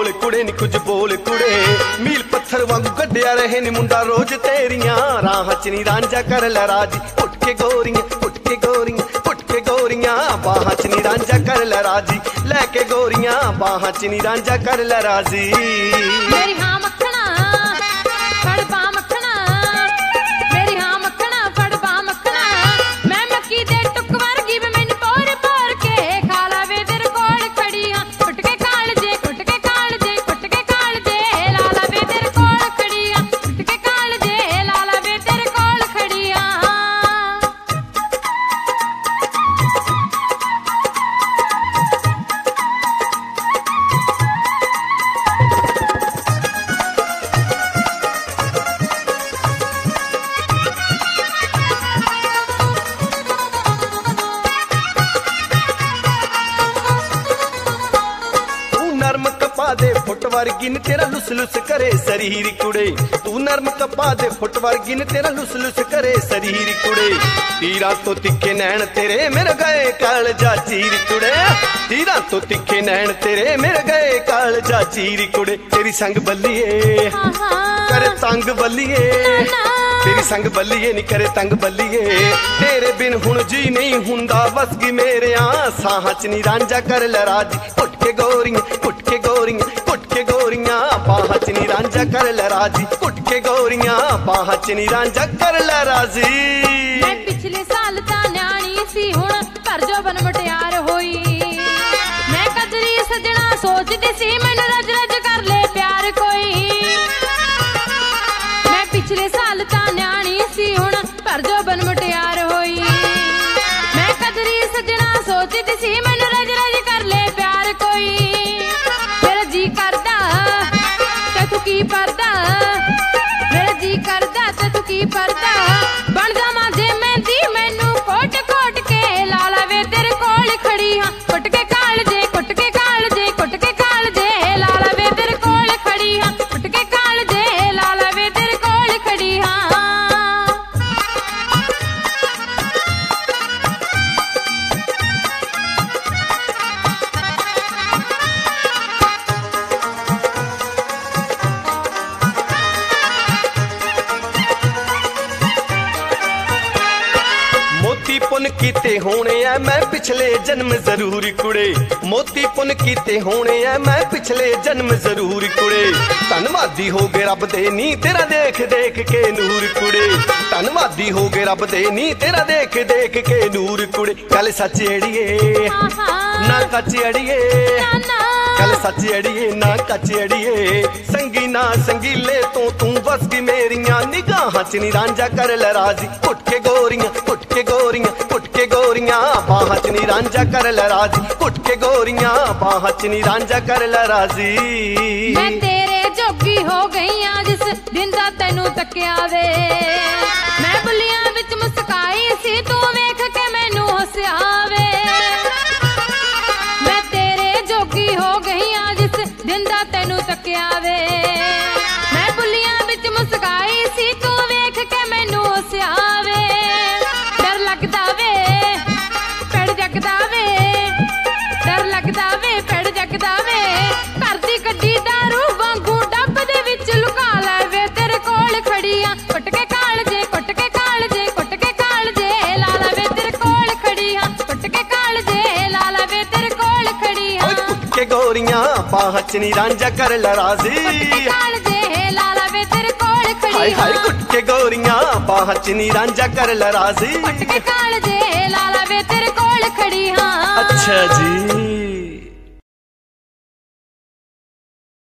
बोल कुड़े नी कुछ बोल कुड़े मील पत्थर वांगू कड्डिया रहे नी मुंडा रोज तेरियां राह च नी रांझा कर लै राजी उठ के गोरियां उठ के गोरियां उठ के गोरियां बाह च नी रांझा कर लै राजी लैके गोरियां बाह च नी रांझा कर लै राजी मेरी हाँ मक्खना फड़ पा मक्खना मेरी हाँ मक्खना फड़ पा मक्खना मैं मक्की दे टुक वर्गी वे मैनू पोर पोर के खा लावे तेरे कोल खड़ी हाँ उठ के काल जे उठ के काल जे उठ के काल जे ला लावे तेरे कोल खड़ी हाँ उठ के काल जे ला लावे तेरे कोल खड़ी हाँ नरम कपा दे फुट वर्गी न तेरा लुस लुस करे शरीर कुड़े तू नरम कपा दे फुट वर्गी न तेरा लुस लुस करे शरीर कुड़े तीरा तो तिखे नैन तेरे मेरे गए काल जा चीर कुड़े तीरा तो तिखे नैन तेरे मेरे गए काल जा चीर कुड़े तेरी संग बल्लिए करे तंग बल्लिए तेरी संग बल्लिए नी करे तंग बल्लिए तेरे बिन हुण जी नहीं हुंदा बस गी मेरे साह च नी रांझा कर लै राजी उठ के गोरियां उठ के गोरियां उठ के गोरियां बाह च नी रांझा कर लै राजी उठ के गोरियां बाह च नी रांझा कर लै राजी मैं पिछले साल ता न्याणी सी हुण पर जो बन मुटियार होई मैं कदरी सजना सोचदी सी मैनू रज रज कर ले प्यार कोई मैं पिछले साल ता न्याणी सी हुण पर जो बन मुटियार होई मैं कदरी सजना सोचदी सी मैनू रज रज कर ले प्यार कोई मेरा जी करदा ते तू की परदा मेरा जी करदा ते तू की परदा बन जावां जे मेहंदी मैनू कोट कोट के ला लावे तेरे कोल खड़ी हाँ कुट के काल जे कुट के काल जे कुट के काल जे ला लावे तेरे कोल खड़ी हाँ कुट के काल जे ला लावे तेरे कोल खड़ी हाँ मोती पुन कीते होने ऐ मैं पिछले जन्म जरूर कुड़े मोती पुन कीते होने ऐ मैं पिछले जन्म जरूर कुड़े धनवादी हो गए रब दे नी तेरा देख देख के नूर कुड़े धनवादी हो गए रब दे नी तेरा देख देख के नूर कुड़े गल सच अड़िए ना कच अड़िए गल सच अड़िए ना कच अड़िए संगी ना संगीले तो तू बस गी मेरियां निगाहां च नी रांझा कर लै राजी उठ के गोरियां उठ के गोरियां उठ के गोरियां बाह च नी रांझा कर लै राजी उठ के गोरियां बाह च नी रांझा कर लै राजी मैं तेरे जोगी हो गई हाँ जिस दिन दा तैनू तकिया वे मैं बुलियां विच मुस्काई सी तू वेख के मैनू हंसिया वे मैं तेरे जोगी हो गई हाँ जिस दिन दा तैनू तकिया वे मैं बुलियां विच मुस्काई सी तू वेख के मैनू हंसिया वे डर लगदा वे पेड़ जगदा वे डर लगदा वे पेड़ जगदा वे घर दी कड्डी दारू वांगू डब दे विच लुका लै वे तेरे कोल खड़ी हाँ कुट के काल जे कुट के काल जे कुट के काल जे ला ला वे तेरे कोल खड़ी हाँ कुट के काल जे ला ला वे तेरे कोल खड़ी हाँ कुट के गोरियां बाह च नी रांझा कर लै राजी कुट के काल जे ला ला वे तेरे कोल खड़ी हाय हाय कुट के गोरियां बाह च नी रांझा कर लै राजी कुट के काल जे ला ला वे तेरे कोल खड़ी हाँ अच्छा जी।